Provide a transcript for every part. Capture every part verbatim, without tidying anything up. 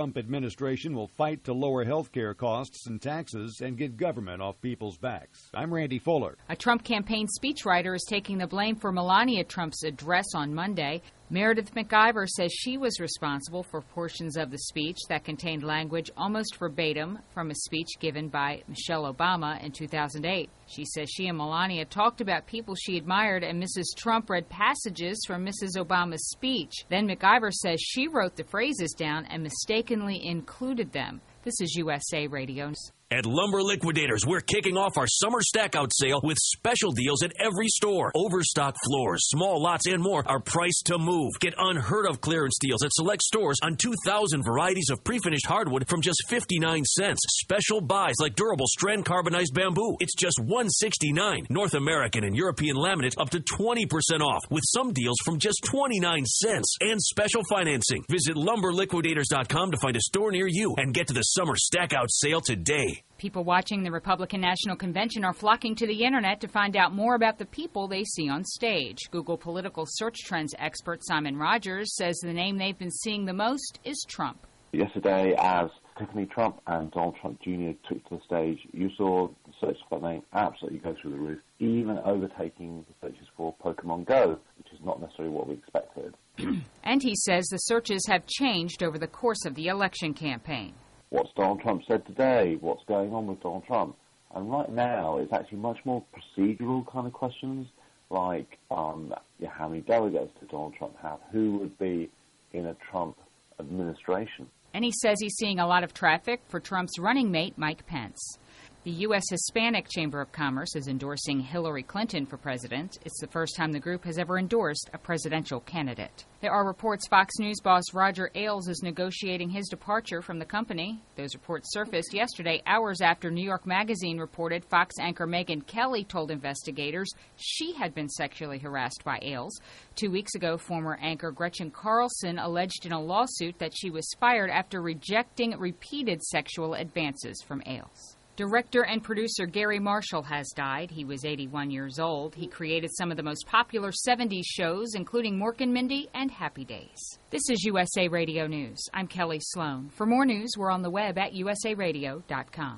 Trump administration will fight to lower health care costs and taxes and get government off people's backs. I'm Randy Fuller. A Trump campaign speechwriter is taking the blame for Melania Trump's address on Monday. Meredith McIver says she was responsible for portions of the speech that contained language almost verbatim from a speech given by Michelle Obama in two thousand eight. She says she and Melania talked about people she admired, and Missus Trump read passages from Missus Obama's speech. Then McIver says she wrote the phrases down and mistakenly included them. This is U S A Radio News. At Lumber Liquidators, we're kicking off our summer stack-out sale with special deals at every store. Overstock floors, small lots, and more are priced to move. Get unheard-of clearance deals at select stores on two thousand varieties of pre-finished hardwood from just fifty-nine cents. Special buys like durable strand carbonized bamboo. It's just one hundred sixty-nine dollars. North American and European laminate up to twenty percent off, with some deals from just twenty-nine cents. And special financing. Visit lumber liquidators dot com to find a store near you and get to the summer stack-out sale today. People watching the Republican National Convention are flocking to the internet to find out more about the people they see on stage. Google political search trends expert Simon Rogers says the name they've been seeing the most is Trump. Yesterday, as Tiffany Trump and Donald Trump Junior took to the stage, you saw the search for that name absolutely go through the roof, even overtaking the searches for Pokemon Go, which is not necessarily what we expected. And he says the searches have changed over the course of the election campaign. What's Donald Trump said today? What's going on with Donald Trump? And right now, it's actually much more procedural kind of questions, like um, yeah, how many delegates did Donald Trump have? Who would be in a Trump administration? And he says he's seeing a lot of traffic for Trump's running mate, Mike Pence. The U S Hispanic Chamber of Commerce is endorsing Hillary Clinton for president. It's the first time the group has ever endorsed a presidential candidate. There are reports Fox News boss Roger Ailes is negotiating his departure from the company. Those reports surfaced yesterday, hours after New York Magazine reported Fox anchor Megyn Kelly told investigators she had been sexually harassed by Ailes. Two weeks ago, former anchor Gretchen Carlson alleged in a lawsuit that she was fired after rejecting repeated sexual advances from Ailes. Director and producer Gary Marshall has died. He was eighty-one years old. He created some of the most popular seventies shows, including Mork and Mindy and Happy Days. This is U S A Radio News. I'm Kelly Sloan. For more news, we're on the web at U S A radio dot com.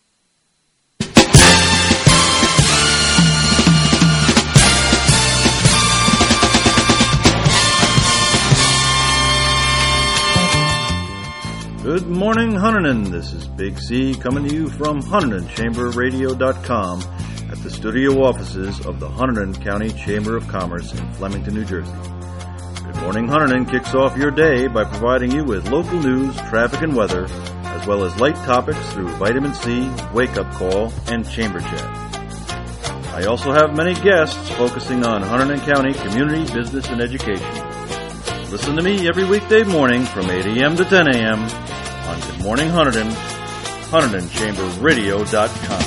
Good morning, Hunterdon. This is Big C coming to you from Hunterdon Chamber Radio dot com at the studio offices of the Hunterdon County Chamber of Commerce in Flemington, New Jersey. Good Morning Hunterdon kicks off your day by providing you with local news, traffic, and weather, as well as light topics through Vitamin C, Wake Up Call, and Chamber Chat. I also have many guests focusing on Hunterdon County community, business, and education. Listen to me every weekday morning from eight a.m. to ten a.m. on Good Morning Hunterdon, Hunterdon Chamber Radio dot com.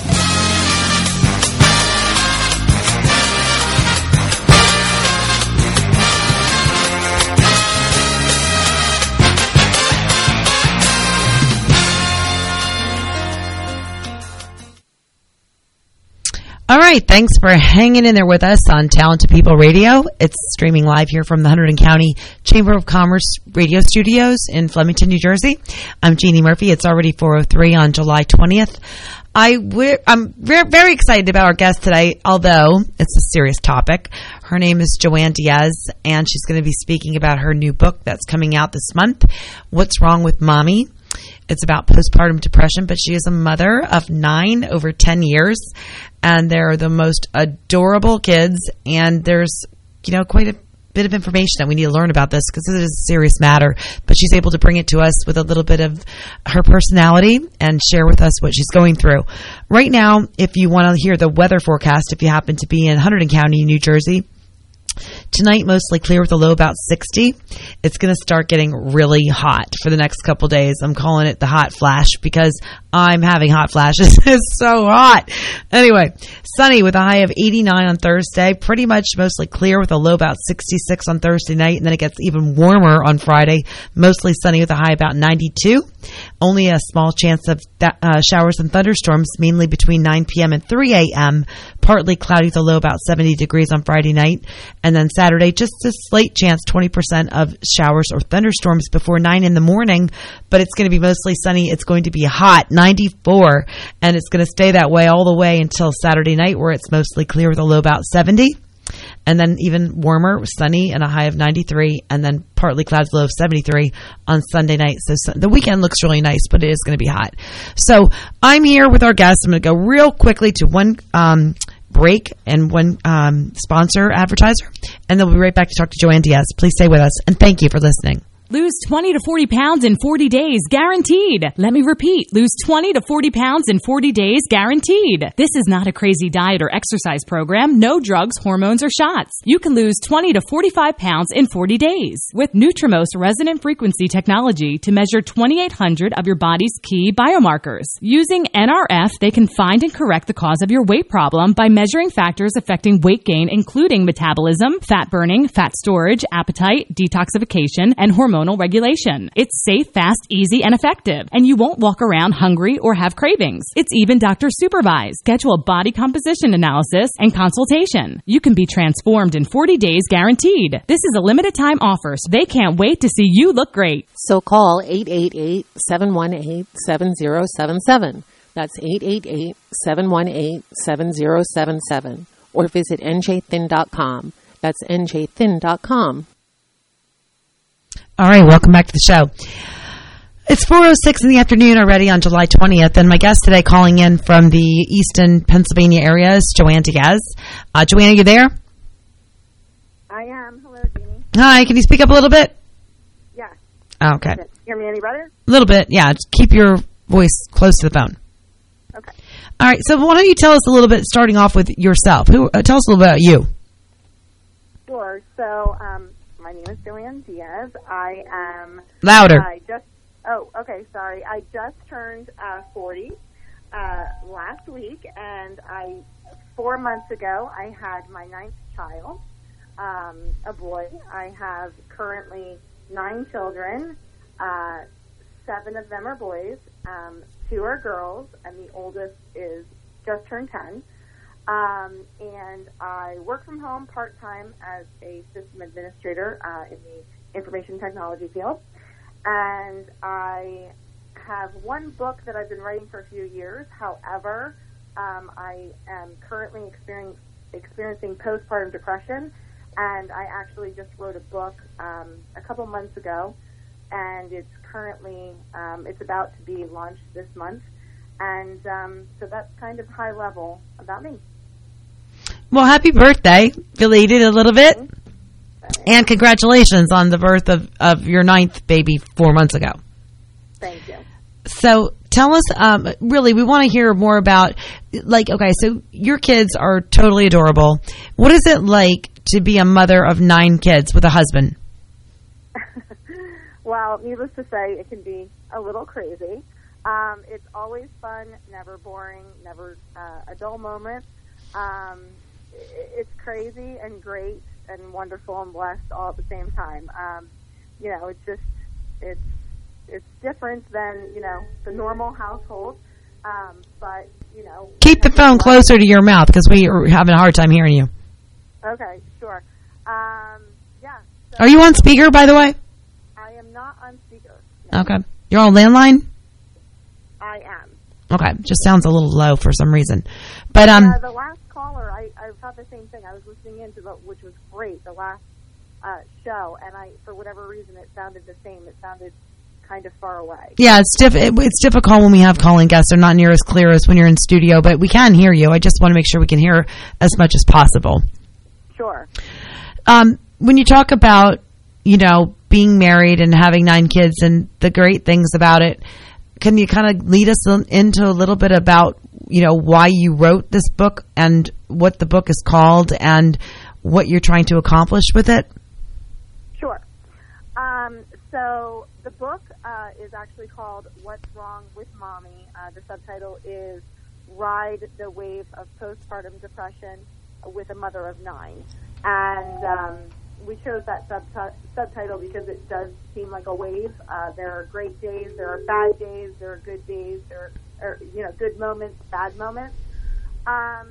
All right, thanks for hanging in there with us on Talented People Radio. It's streaming live here from the Hunterdon County Chamber of Commerce radio studios in Flemington, New Jersey. I'm Jeannie Murphy. It's already four oh three on July twentieth. I we're, I'm very, very excited about our guest today, although it's a serious topic. Her name is Joanne Diaz, and she's going to be speaking about her new book that's coming out this month, What's Wrong with Mommy? It's about postpartum depression, but she is a mother of nine over ten years, and they're the most adorable kids, and there's, you know, quite a bit of information that we need to learn about this because it is a serious matter, but she's able to bring it to us with a little bit of her personality and share with us what she's going through. Right now, if you want to hear the weather forecast, if you happen to be in Hunterdon County, New Jersey, tonight, mostly clear with a low about sixty. It's going to start getting really hot for the next couple days. I'm calling it the hot flash because I'm having hot flashes. It's so hot. Anyway, sunny with a high of eighty-nine on Thursday. Pretty much mostly clear with a low about sixty-six on Thursday night. And then it gets even warmer on Friday. Mostly sunny with a high about ninety-two. Only a small chance of th- uh, showers and thunderstorms, mainly between nine p.m. and three a.m. Partly cloudy with a low about seventy degrees on Friday night. And then Saturday, just a slight chance, twenty percent of showers or thunderstorms before nine in the morning. But it's going to be mostly sunny. It's going to be hot, ninety-four. And it's going to stay that way all the way until Saturday night, where it's mostly clear with a low about seventy. And then even warmer, sunny, and a high of ninety-three, and then partly clouds, low of seventy-three on Sunday night. So, so the weekend looks really nice, but it is going to be hot. So I'm here with our guests. I'm going to go real quickly to one um, break and one um, sponsor advertiser, and then we'll be right back to talk to Joanne Diaz. Please stay with us, and thank you for listening. Lose twenty to forty pounds in forty days, guaranteed. Let me repeat, lose twenty to forty pounds in forty days, guaranteed. This is not a crazy diet or exercise program. No drugs, hormones, or shots. You can lose twenty to forty-five pounds in forty days with Nutrimost resonant frequency technology to measure twenty-eight hundred of your body's key biomarkers. Using N R F, they can find and correct the cause of your weight problem by measuring factors affecting weight gain, including metabolism, fat burning, fat storage, appetite, detoxification, and hormonal regulation. It's safe, fast, easy, and effective, and you won't walk around hungry or have cravings. It's even doctor supervised. Schedule a body composition analysis and consultation. You can be transformed in forty days, guaranteed. This is a limited time offer, so they can't wait to see you look great. So call eight eight eight, seven one eight, seven zero seven seven. That's eight eight eight, seven one eight, seven zero seven seven. Or visit N J thin dot com. That's N J thin dot com. All right, welcome back to the show. It's four oh six in the afternoon already on July twentieth, and my guest today calling in from the Easton, Pennsylvania area is Joanne Diaz. Uh, Joanne, are you there? I am. Hello, Jeannie. Hi, can you speak up a little bit? Yeah. Okay. Hear me any better? A little bit, yeah. Just keep your voice close to the phone. Okay. All right, so why don't you tell us a little bit, starting off with yourself. Who? Uh, tell us a little bit about you. Sure. So, um, my name is Joanne Diaz. I am... Louder. I just... Oh, okay, sorry. I just turned uh, forty uh, last week, and I, four months ago, I had my ninth child, um, a boy. I have currently nine children. Uh, seven of them are boys. Um, two are girls, and the oldest is just turned ten. Um, and I work from home part-time as a system administrator uh, in the information technology field. And I have one book that I've been writing for a few years. However, um, I am currently experience, experiencing postpartum depression, and I actually just wrote a book um, a couple months ago, and it's currently, um, it's about to be launched this month. And um, so that's kind of high level about me. Well, happy birthday, belated a little bit, and congratulations on the birth of, of your ninth baby four months ago. Thank you. So tell us, um, really, we want to hear more about, like, okay, so your kids are totally adorable. What is it like to be a mother of nine kids with a husband? Well, needless to say, it can be a little crazy. Um, it's always fun, never boring, never uh, a dull moment. Um, it's crazy and great and wonderful and blessed all at the same time. Um, you know, it's just, it's, it's different than, you know, the normal household. Um, but, you know. Keep the phone closer to your mouth because we are having a hard time hearing you. Okay, sure. Um, yeah. So are you on speaker, by the way? I am not on speaker. No. Okay. You're on landline? I am. Okay. Just sounds a little low for some reason. But, um. Uh, the last caller, I, I thought the same thing. I was listening into the, which was great, the last uh, show, and I, for whatever reason, it sounded the same. It sounded kind of far away. Yeah, it's diff- it, it's difficult when we have calling guests. They're not near as clear as when you're in studio, but we can hear you. I just want to make sure we can hear as much as possible. Sure. Um, when you talk about, you know, being married and having nine kids and the great things about it, can you kind of lead us into a little bit about, you know, why you wrote this book and what the book is called and what you're trying to accomplish with it? Sure. Um, so the book uh, is actually called What's Wrong with Mommy. Uh, the subtitle is Ride the Wave of Postpartum Depression with a Mother of Nine. And um, we chose that sub- subtitle because it does seem like a wave. Uh, there are great days, there are bad days, there are good days, there are, you know, good moments, bad moments. Um,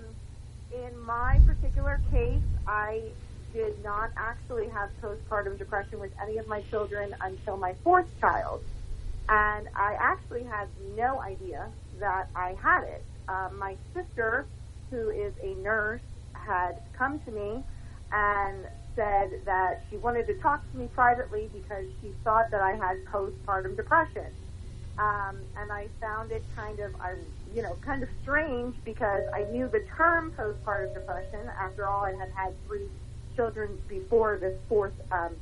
in my particular case, I did not actually have postpartum depression with any of my children until my fourth child. And I actually had no idea that I had it. Uh, my sister, who is a nurse, had come to me and said that she wanted to talk to me privately because she thought that I had postpartum depression. Um, and I found it kind of, I, you know, kind of strange because I knew the term postpartum depression. After all, I had had three children before this fourth um,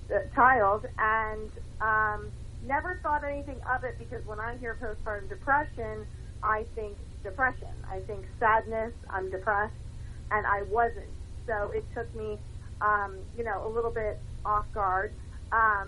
child, and um, never thought anything of it because when I hear postpartum depression, I think depression. I think sadness. I'm depressed, and I wasn't. So it took me, um, you know, a little bit off guard. Um,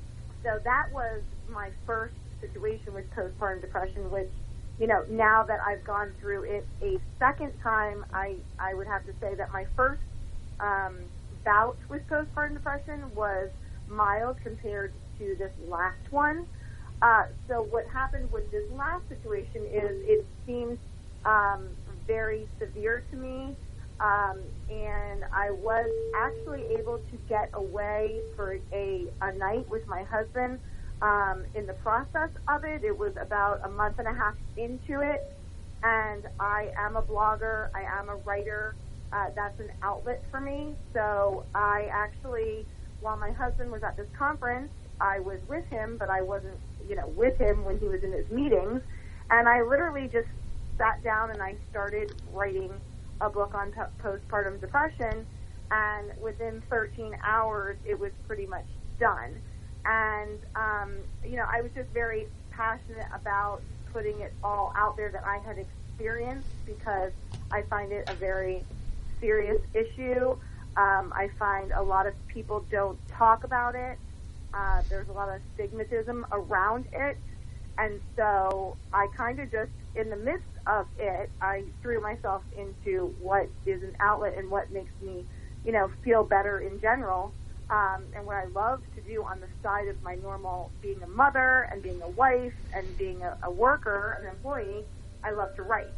so that was my first situation with postpartum depression, which, you know, now that I've gone through it a second time, I, I would have to say that my first um, bout with postpartum depression was mild compared to this last one. Uh, so what happened with this last situation is it seemed um, very severe to me, um, and I was actually able to get away for a, a night with my husband. Um, in the process of it, it was about a month and a half into it, and I am a blogger, I am a writer. Uh, that's an outlet for me. So I actually, while my husband was at this conference, I was with him, but I wasn't, you know, with him when he was in his meetings. And I literally just sat down and I started writing a book on t- postpartum depression. And within thirteen hours, it was pretty much done. And, um, you know, I was just very passionate about putting it all out there that I had experienced because I find it a very serious issue. Um, I find a lot of people don't talk about it. Uh, there's a lot of stigmatism around it. And so I kind of just, in the midst of it, I threw myself into what is an outlet and what makes me, you know, feel better in general. Um, and what I love to do on the side of my normal being a mother and being a wife and being a, a worker, an employee, I love to write.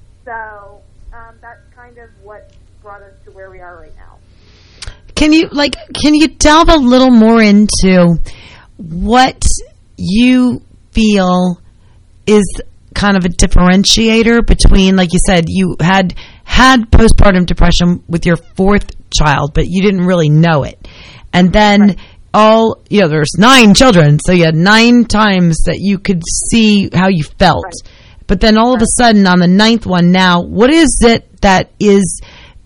So um, that's kind of what brought us to where we are right now. Can you like can you delve a little more into what you feel is kind of a differentiator between, like you said, you had had postpartum depression with your fourth child, but you didn't really know it. And then right. all, you know, there's nine children, so you had nine times that you could see how you felt. Right. But then all right. of a sudden on the ninth one now, what is it that is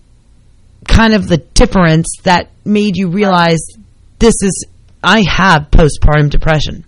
kind of the difference that made you realize this is, I have postpartum depression?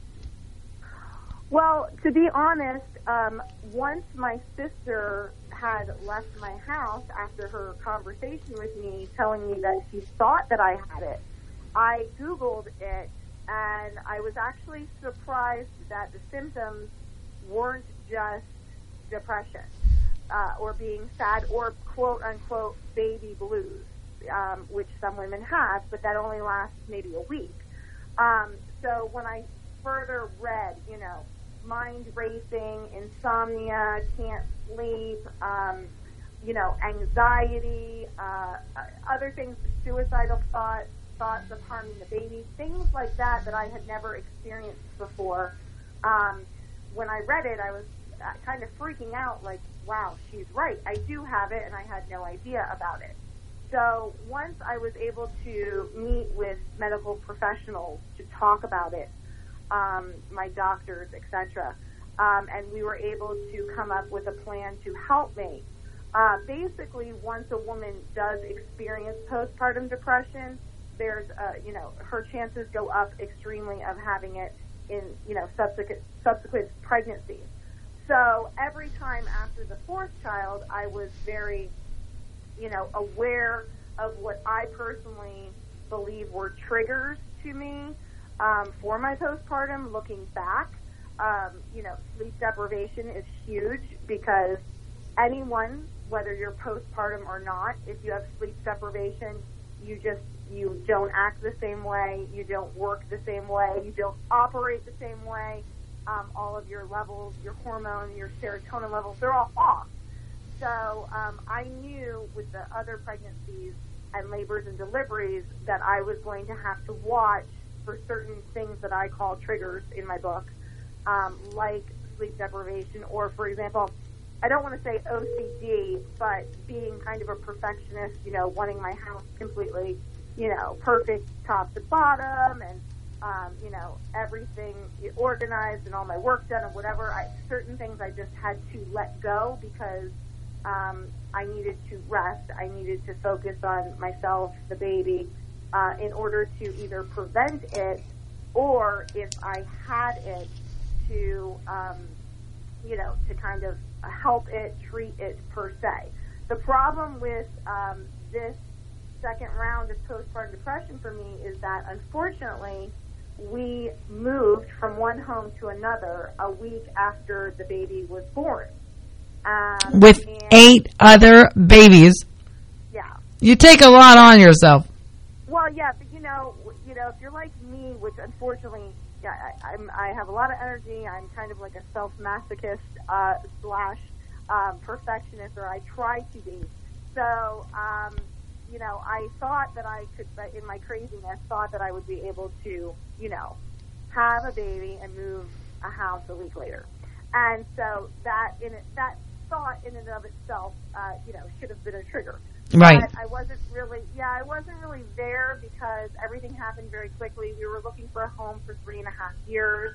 Well, to be honest, um, once my sister had left my house after her conversation with me telling me that she thought that I had it, I Googled it, and I was actually surprised that the symptoms weren't just depression uh, or being sad or quote-unquote baby blues, um, which some women have, but that only lasts maybe a week. Um, so when I further read, you know, mind racing, insomnia, can't sleep, um, you know, anxiety, uh, other things, suicidal thoughts, thoughts of harming the baby, things like that that I had never experienced before. Um, when I read it, I was kind of freaking out, like, wow, she's right. I do have it, and I had no idea about it. So once I was able to meet with medical professionals to talk about it, um, my doctors, et cetera, um, and we were able to come up with a plan to help me. Uh, basically, once a woman does experience postpartum depression, there's, uh, you know, her chances go up extremely of having it in, you know, subsequent subsequent pregnancies. So every time after the fourth child, I was very, you know, aware of what I personally believe were triggers to me. Um, for my postpartum, looking back, um, you know, sleep deprivation is huge because anyone, whether you're postpartum or not, if you have sleep deprivation, you just, you don't act the same way, you don't work the same way, you don't operate the same way. Um, all of your levels, your hormone, your serotonin levels, they're all off. So um, I knew with the other pregnancies and labors and deliveries that I was going to have to watch for certain things that I call triggers in my book, um, like sleep deprivation, or, for example, I don't want to say O C D, but being kind of a perfectionist, you know, wanting my house completely, you know, perfect top to bottom, and, um, you know, everything organized and all my work done and whatever. I, certain things I just had to let go because um, I needed to rest. I needed to focus on myself, the baby, uh, in order to either prevent it or, if I had it, to, um, you know, to kind of help it, treat it per se. The problem with um, this second round of postpartum depression for me is that, unfortunately, we moved from one home to another a week after the baby was born. Um, With eight other babies. Yeah. You take a lot on yourself. Well, yeah, but you know, you know, if you're like me, which unfortunately, yeah, I, I'm, I have a lot of energy. I'm kind of like a self-masochist uh, slash um, perfectionist, or I try to be. So, um, you know, I thought that I could, in my craziness, thought that I would be able to, you know, have a baby and move a house a week later. And so that in it, that thought in and of itself, uh, you know, should have been a trigger. Right. But I wasn't really, yeah, I wasn't really there because everything happened very quickly. We were looking for a home for three and a half years.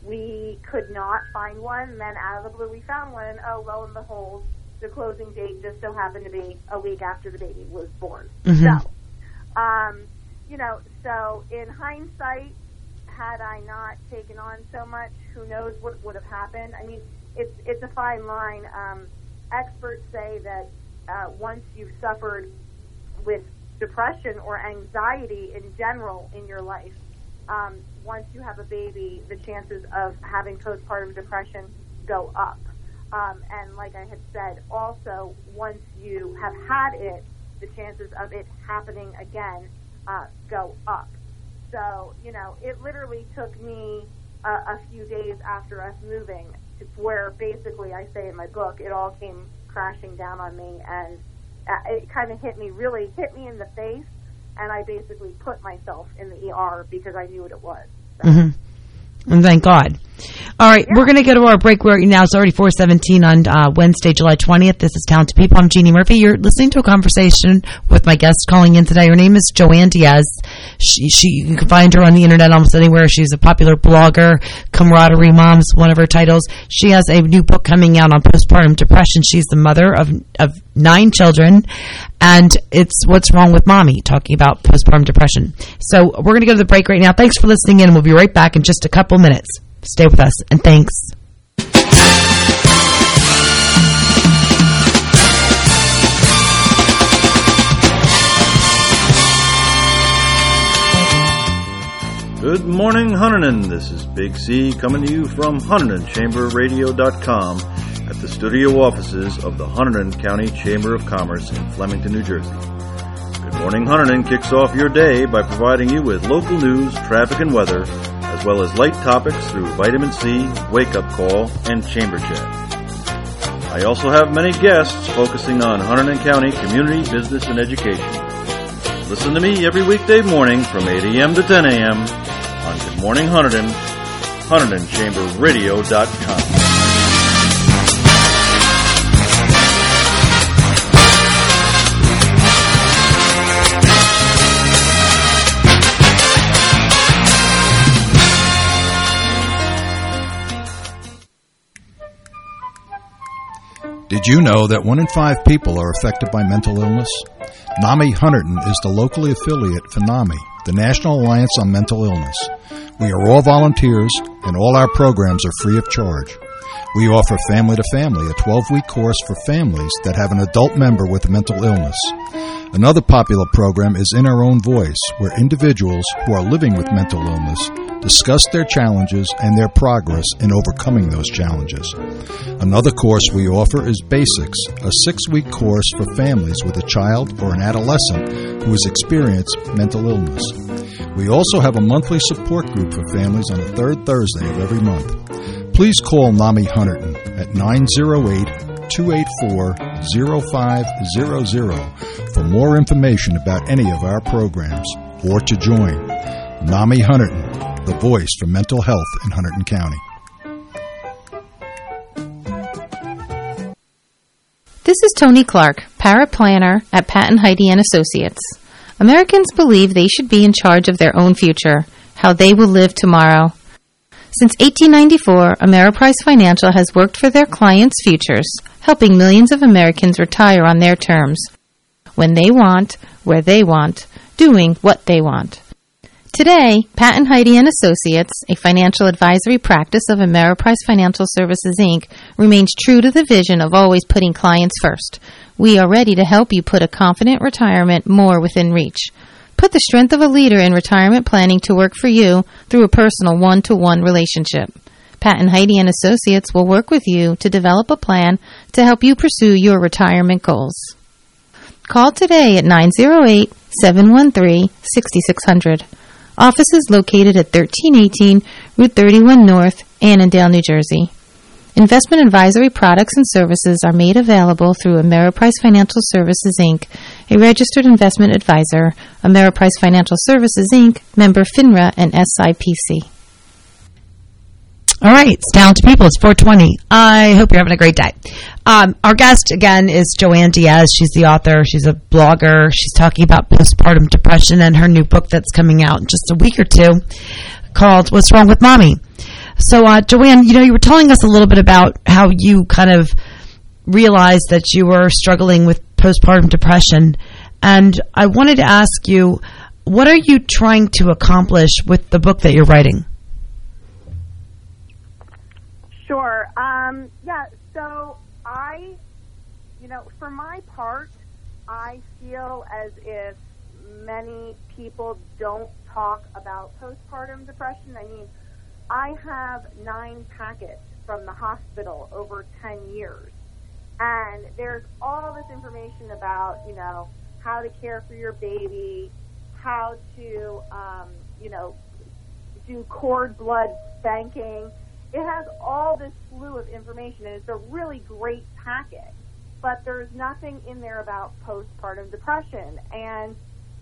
We could not find one. And then out of the blue, we found one. And oh, lo and behold, the closing date just so happened to be a week after the baby was born. Mm-hmm. So, um, you know, so in hindsight, had I not taken on so much, who knows what would have happened. I mean, it's it's a fine line. Um, experts say that uh, once you've suffered with depression or anxiety in general in your life, um, once you have a baby, the chances of having postpartum depression go up. Um, and like I had said, also, once you have had it, the chances of it happening again uh, go up. So, you know, it literally took me uh, a few days after us moving to where basically, I say in my book, it all came crashing down on me, and uh, it kind of hit me, really hit me in the face, and I basically put myself in the E R because I knew what it was. So. Mm-hmm. And thank God. All right, yeah. We're going to go to our break. We're now it's already four seventeen on uh, Wednesday, July twentieth. This is Talented People. I'm Jeannie Murphy. You're listening to a conversation with my guest calling in today. Her name is Joanne Diaz. She, she, you can find her on the internet almost anywhere. She's a popular blogger, Camaraderie Moms, one of her titles. She has a new book coming out on postpartum depression. She's the mother of of nine children, and it's What's Wrong with Mommy, talking about postpartum depression. So we're going to go to the break right now. Thanks for listening in. We'll be right back in just a couple minutes. Stay with us, and thanks. Good morning, Huntington. This is Big C coming to you from Huntington Chamber Radio dot com at the studio offices of the Huntington County Chamber of Commerce in Flemington, New Jersey. Good Morning Huntington kicks off your day by providing you with local news, traffic, and weather, as well as light topics through Vitamin C, Wake Up Call, and Chamber Chat. I also have many guests focusing on Huntington County community, business, and education. Listen to me every weekday morning from eight a.m. to ten a.m. on Good Morning Huntington, Huntington Chamber Radio dot com. Did you know that one in five people are affected by mental illness? NAMI Huntington is the locally affiliate for NAMI, the National Alliance on Mental Illness. We are all volunteers, and all our programs are free of charge. We offer Family to Family, a twelve-week course for families that have an adult member with a mental illness. Another popular program is In Our Own Voice, where individuals who are living with mental illness discuss their challenges and their progress in overcoming those challenges. Another course we offer is Basics, a six-week course for families with a child or an adolescent who has experienced mental illness. We also have a monthly support group for families on the third Thursday of every month. Please call NAMI Hunterdon at nine oh eight, two eight four, oh five hundred for more information about any of our programs or to join. NAMI Hunterdon, the voice for mental health in Hunterdon County. This is Tony Clark, paraplanner at Pat and Heidi and Associates. Americans believe they should be in charge of their own future, how they will live tomorrow. Since eighteen ninety-four, Ameriprise Financial has worked for their clients' futures, helping millions of Americans retire on their terms, when they want, where they want, doing what they want. Today, Pat and Heidi and Associates, a financial advisory practice of Ameriprise Financial Services, Incorporated, remains true to the vision of always putting clients first. We are ready to help you put a confident retirement more within reach. Put the strength of a leader in retirement planning to work for you through a personal one-to-one relationship. Pat and Heidi and Associates will work with you to develop a plan to help you pursue your retirement goals. Call today at nine oh eight, seven one three, six six zero zero. Office is located at thirteen eighteen Route thirty-one North, Annandale, New Jersey. Investment advisory products and services are made available through Ameriprise Financial Services, Incorporated, a registered investment advisor, Ameriprise Financial Services, Incorporated, member FINRA and S I P C. All right, it's down to people. It's four twenty. I hope you're having a great day. Um, our guest, again, is Joanne Diaz. She's the author. She's a blogger. She's talking about postpartum depression and her new book that's coming out in just a week or two called What's Wrong with Mommy? So, uh, Joanne, you know, you were telling us a little bit about how you kind of realized that you were struggling with postpartum depression. And I wanted to ask you, what are you trying to accomplish with the book that you're writing? Sure. Um, yeah, so I, you know, for my part, I feel as if many people don't talk about postpartum depression. I mean, I have nine packets from the hospital over ten years, and there's all this information about, you know, how to care for your baby, how to, um, you know, do cord blood spanking. It has all this slew of information, and it's a really great packet, but there's nothing in there about postpartum depression. And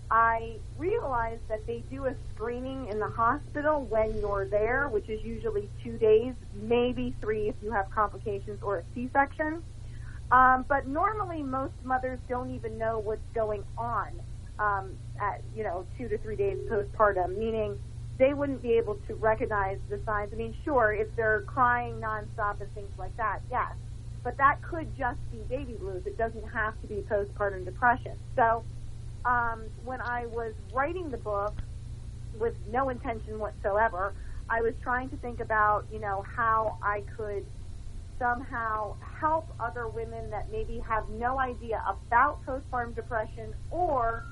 I realized that they do a screening in the hospital when you're there, which is usually two days, maybe three if you have complications or a C-section. Um, but normally most mothers don't even know what's going on um, at, you know, two to three days postpartum, meaning they wouldn't be able to recognize the signs. I mean, sure, if they're crying nonstop and things like that, yes. But that could just be baby blues. It doesn't have to be postpartum depression. So um, when I was writing the book with no intention whatsoever, I was trying to think about, you know, how I could somehow help other women that maybe have no idea about postpartum depression, or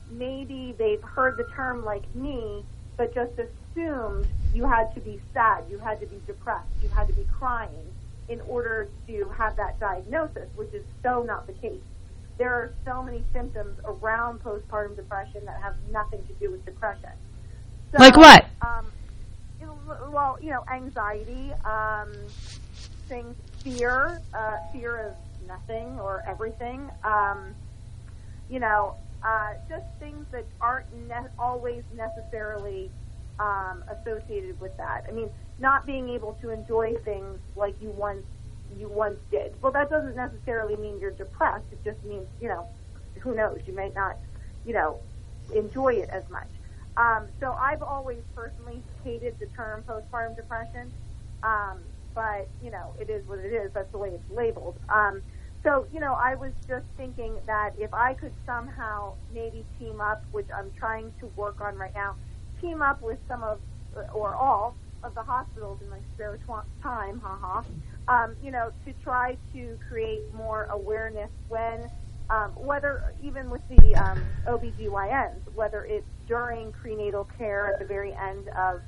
maybe they've heard the term like me, but just assumed you had to be sad, you had to be depressed, you had to be crying in order to have that diagnosis, which is so not the case. There are so many symptoms around postpartum depression that have nothing to do with depression. So, like what? Um, you know, well, you know, anxiety, um, things, fear, uh, fear of nothing or everything, um, you know, uh, just things that aren't ne- always necessarily um, associated with that. I mean, not being able to enjoy things like you once you once did. Well, that doesn't necessarily mean you're depressed. It just means, you know, who knows? You may not, you know, enjoy it as much. Um, so I've always personally hated the term postpartum depression, um, but, you know, it is what it is. That's the way it's labeled. Um, so, you know, I was just thinking that if I could somehow maybe team up, which I'm trying to work on right now, team up with some of, or all, of the hospitals in my spare tw- time, haha, um, you know, to try to create more awareness when, um, whether even with the um, O B G Y Ns, whether it's during prenatal care at the very end of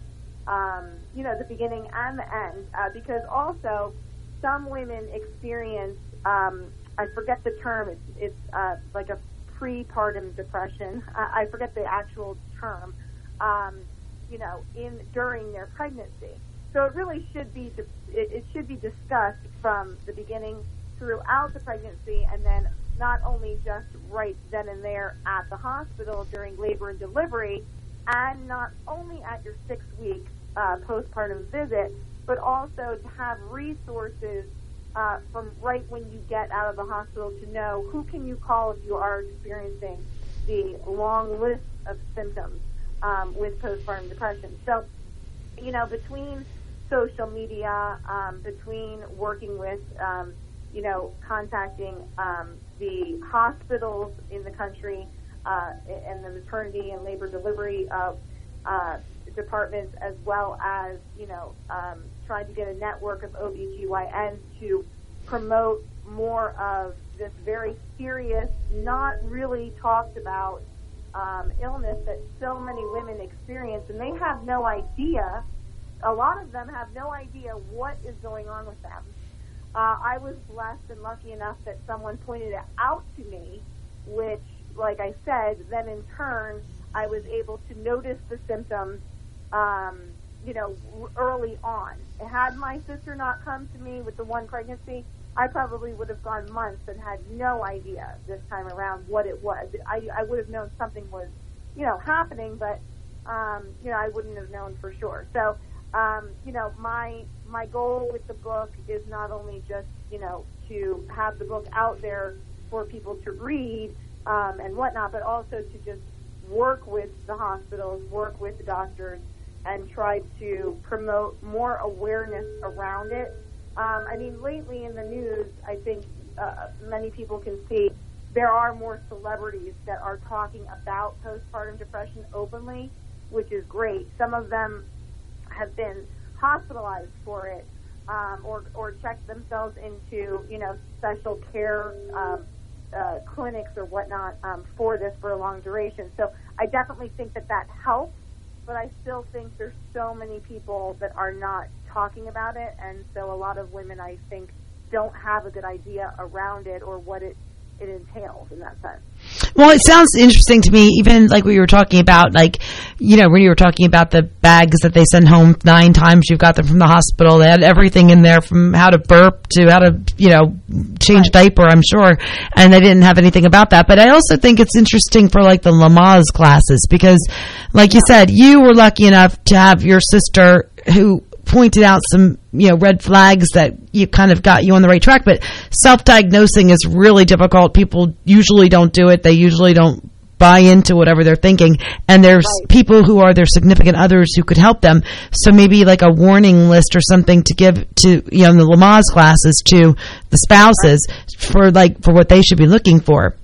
um, you know, the beginning and the end, uh, because also some women experience, um, I forget the term, it's, it's uh, like a prepartum depression. Uh, I forget the actual term, um, you know, in during their pregnancy. So it really should be, it, it should be discussed from the beginning throughout the pregnancy, and then not only just right then and there at the hospital during labor and delivery, and not only at your six-week uh, postpartum visit, but also to have resources uh, from right when you get out of the hospital to know who can you call if you are experiencing the long list of symptoms um, with postpartum depression. So, you know, between social media, um, between working with, um, you know, contacting um, the hospitals in the country uh, and the maternity and labor delivery uh, uh, departments, as well as, you know, um, trying to get a network of O B G Y Ns to promote more of this very serious, not really talked about um, illness that so many women experience, and they have no idea. A lot of them have no idea what is going on with them. Uh, I was blessed and lucky enough that someone pointed it out to me, which, like I said, then in turn, I was able to notice the symptoms, um, you know, early on. Had my sister not come to me with the one pregnancy, I probably would have gone months and had no idea this time around what it was. I, I would have known something was, you know, happening, but, um, you know, I wouldn't have known for sure. So, Um, you know, my my goal with the book is not only just, you know, to have the book out there for people to read um, and whatnot, but also to just work with the hospitals, work with the doctors, and try to promote more awareness around it. Um, I mean, lately in the news, I think uh, many people can see there are more celebrities that are talking about postpartum depression openly, which is great. Some of them have been hospitalized for it, um, or or checked themselves into, you know, special care um, uh, clinics or whatnot um, for this for a long duration. So I definitely think that that helps, but I still think there's so many people that are not talking about it, and so a lot of women, I think, don't have a good idea around it or what it it entails in that sense. Well, it sounds interesting to me, even like we were talking about, like, you know, when you were talking about the bags that they send home nine times, you've got them from the hospital. They had everything in there from how to burp to how to, you know, change right. diaper, I'm sure. And they didn't have anything about that. But I also think it's interesting for, like, the Lamaze classes because, like you said, you were lucky enough to have your sister who pointed out some, you know, red flags that you kind of got you on the right track, but self-diagnosing is really difficult. People usually don't do it. They usually don't buy into whatever they're thinking, and there's right. people who are their significant others who could help them. So maybe like a warning list or something to give to, you know, in the Lamaze classes to the spouses right. for like for what they should be looking for.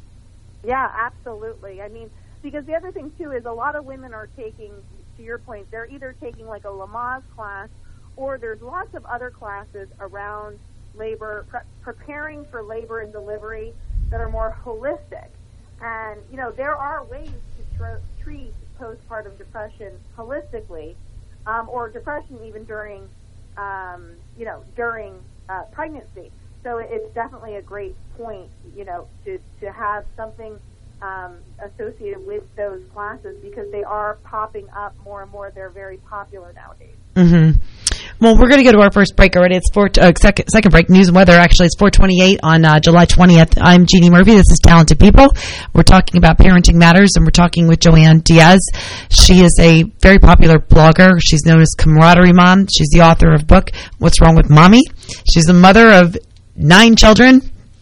Yeah, absolutely. I mean, because the other thing too is a lot of women are taking, to your point, they're either taking like a Lamaze class, or there's lots of other classes around labor, pre- preparing for labor and delivery that are more holistic. And, you know, there are ways to tr- treat postpartum depression holistically, um, or depression even during, um, you know, during uh, pregnancy. So it's definitely a great point, you know, to, to have something um, associated with those classes because they are popping up more and more. They're very popular nowadays. Mm-hmm. Well, we're going to go to our first break already. It's four, uh, second, second break, news and weather. Actually, it's four twenty-eight on uh, July twentieth. I'm Jeannie Murphy. This is Talented People. We're talking about parenting matters, and we're talking with Joanne Diaz. She is a very popular blogger. She's known as Camaraderie Mom. She's the author of book, What's Wrong with Mommy? She's the mother of nine children,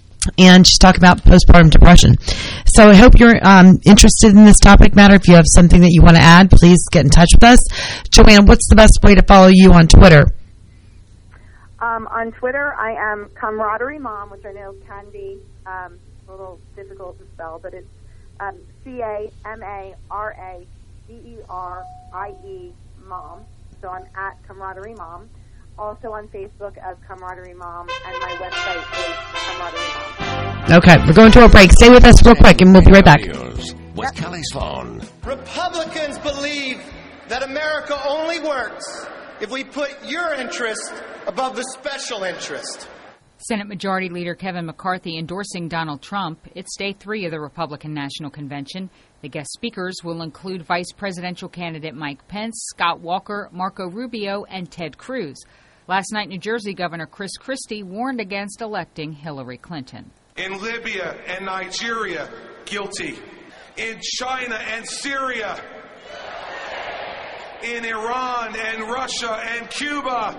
and she's talking about postpartum depression. So I hope you're um, interested in this topic matter. If you have something that you want to add, please get in touch with us. Joanne, what's the best way to follow you on Twitter? Um, on Twitter, I am Camaraderie Mom, which I know can be um, a little difficult to spell, but it's um, C A M A R A D E R I E Mom. So I'm at Camaraderie Mom. Also on Facebook as Camaraderie Mom, and my website is Camaraderie Mom. Okay, we're going to a break. Stay with us real quick, and we'll be right back. With Kelly's phone. Republicans believe that America only works if we put your interest above the special interest. Senate Majority Leader Kevin McCarthy endorsing Donald Trump. It's day three of the Republican National Convention. The guest speakers will include Vice Presidential candidate Mike Pence, Scott Walker, Marco Rubio, and Ted Cruz. Last night, New Jersey Governor Chris Christie warned against electing Hillary Clinton. In Libya and Nigeria, guilty. In China and Syria. In Iran and Russia and Cuba.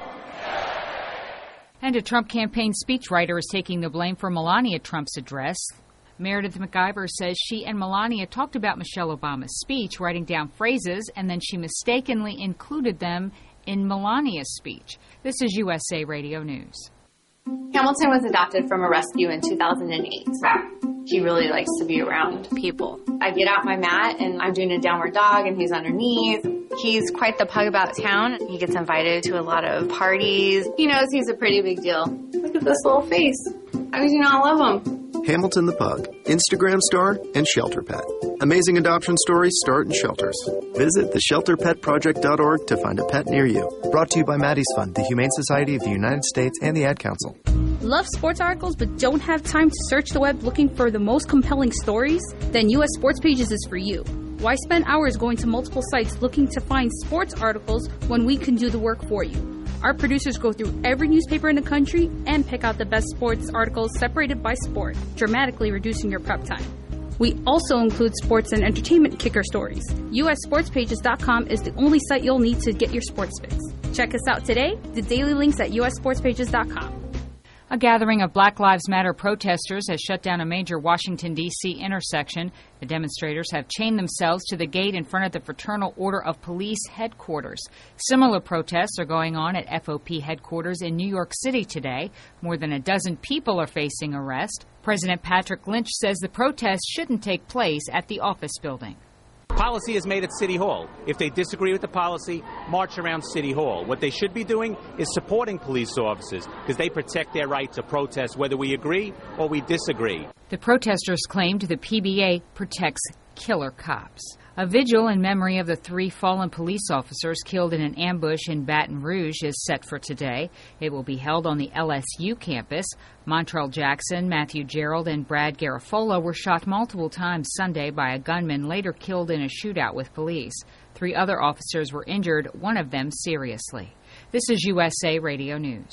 And a Trump campaign speechwriter is taking the blame for Melania Trump's address. Meredith McIver says she and Melania talked about Michelle Obama's speech, writing down phrases, and then she mistakenly included them in Melania's speech. This is U S A Radio News. Hamilton was adopted from a rescue in two thousand eight. He really likes to be around people. I get out my mat and I'm doing a downward dog and he's underneath. He's quite the pug about town. He gets invited to a lot of parties. He knows he's a pretty big deal. Look at this little face. How could you not love him? Hamilton the Pug, Instagram star, and shelter pet. Amazing adoption stories start in shelters. Visit the shelter pet project dot org to find a pet near you. Brought to you by Maddie's Fund, the Humane Society of the United States, and the Ad Council. Love sports articles but don't have time to search the web looking for the most compelling stories? Then U S Sports Pages is for you. Why spend hours going to multiple sites looking to find sports articles when we can do the work for you? Our producers go through every newspaper in the country and pick out the best sports articles separated by sport, dramatically reducing your prep time. We also include sports and entertainment kicker stories. U S Sports Pages dot com is the only site you'll need to get your sports fix. Check us out today. The daily links at U S Sports Pages dot com. A gathering of Black Lives Matter protesters has shut down a major Washington, D C intersection. The demonstrators have chained themselves to the gate in front of the Fraternal Order of Police headquarters. Similar protests are going on at F O P headquarters in New York City today. More than a dozen people are facing arrest. President Patrick Lynch says the protests shouldn't take place at the office building. Policy is made at City Hall. If they disagree with the policy, march around City Hall. What they should be doing is supporting police officers because they protect their right to protest whether we agree or we disagree. The protesters claimed the P B A protects killer cops. A vigil in memory of the three fallen police officers killed in an ambush in Baton Rouge is set for today. It will be held on the L S U campus. Montrell Jackson, Matthew Gerald, and Brad Garofalo were shot multiple times Sunday by a gunman later killed in a shootout with police. Three other officers were injured, one of them seriously. This is U S A Radio News.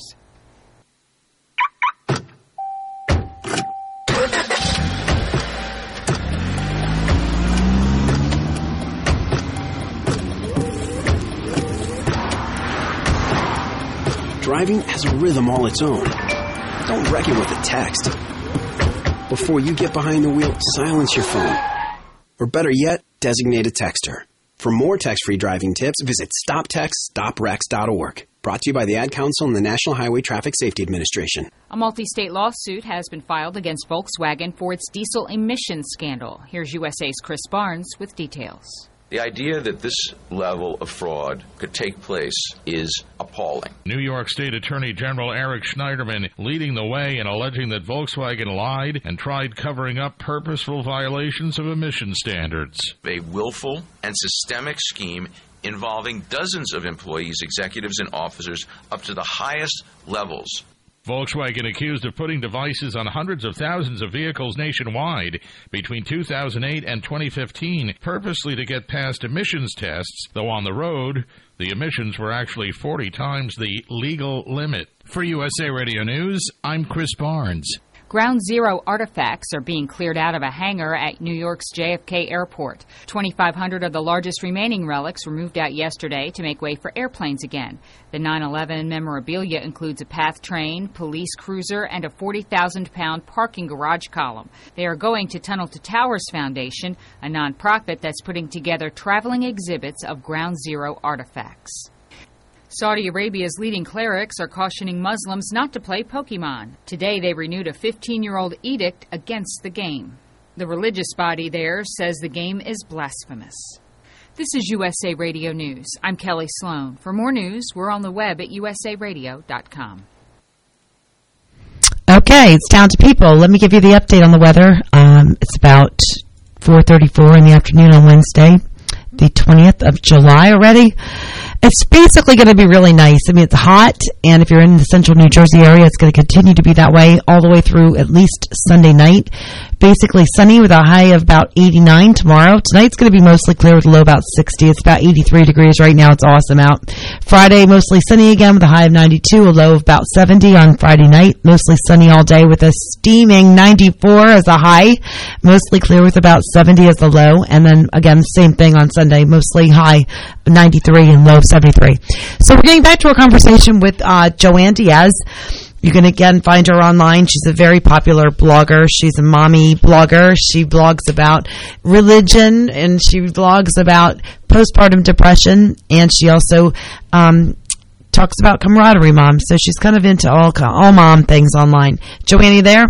Driving has a rhythm all its own. Don't wreck it with a text. Before you get behind the wheel, silence your phone. Or better yet, designate a texter. For more text-free driving tips, visit stop text stop wrecks dot org. Brought to you by the Ad Council and the National Highway Traffic Safety Administration. A multi-state lawsuit has been filed against Volkswagen for its diesel emissions scandal. Here's U S A's Chris Barnes with details. The idea that this level of fraud could take place is appalling. New York State Attorney General Eric Schneiderman leading the way in alleging that Volkswagen lied and tried covering up purposeful violations of emission standards. A willful and systemic scheme involving dozens of employees, executives, and officers up to the highest levels. Volkswagen accused of putting devices on hundreds of thousands of vehicles nationwide between two thousand eight and twenty fifteen, purposely to get past emissions tests, though on the road, the emissions were actually forty times the legal limit. For U S A Radio News, I'm Chris Barnes. Ground Zero artifacts are being cleared out of a hangar at New York's J F K Airport. twenty-five hundred of the largest remaining relics were moved out yesterday to make way for airplanes again. The nine eleven memorabilia includes a PATH train, police cruiser, and a forty thousand pound parking garage column. They are going to Tunnel to Towers Foundation, a nonprofit that's putting together traveling exhibits of Ground Zero artifacts. Saudi Arabia's leading clerics are cautioning Muslims not to play Pokemon. Today they renewed a fifteen-year-old edict against the game. The religious body there says the game is blasphemous. This is U S A Radio News. I'm Kelly Sloan. For more news, we're on the web at U S A radio dot com. Okay, it's down to people. Let me give you the update on the weather. Um, it's about four thirty-four in the afternoon on Wednesday. the twentieth of July already. It's basically going to be really nice. I mean, it's hot, and if you're in the central New Jersey area, it's going to continue to be that way all the way through at least Sunday night. Basically sunny with a high of about eighty-nine tomorrow. Tonight's going to be mostly clear with a low about sixty. It's about eighty-three degrees right now. It's awesome out. Friday, mostly sunny again with a high of ninety-two, a low of about seventy on Friday night. Mostly sunny all day with a steaming ninety-four as a high. Mostly clear with about seventy as a low. And then, again, same thing on Sunday. Mostly high ninety-three and low seventy-three. So we're getting back to our conversation with uh, Joanne Diaz. You can, again, find her online. She's a very popular blogger. She's a mommy blogger. She blogs about religion, and she blogs about postpartum depression, and she also um, talks about camaraderie mom. So she's kind of into all all mom things online. Joanne, you there?